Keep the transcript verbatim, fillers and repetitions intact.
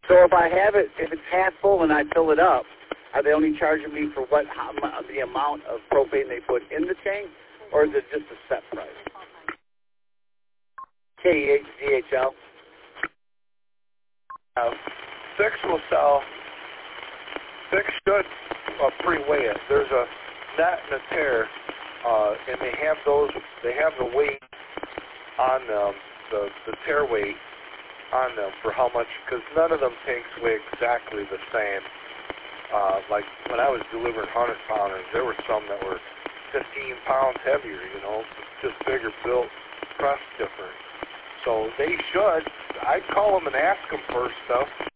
So if I have it, if it's half full and I fill it up, are they only charging me for what how, mu- the amount of propane they put in the tank, or is it just a set price? K E H D H L. Uh, Fix will sell. Fix should uh, pre-weigh it. There's a net and a tear, uh, and they have those. They have the weight on them, the the tear weight on them for how much. Because none of them tanks weigh exactly the same. Uh, like when I was delivering hundred pounders, there were some that were fifteen pounds heavier. You know, just bigger built, press different. So they should. I'd call them and ask them first stuff.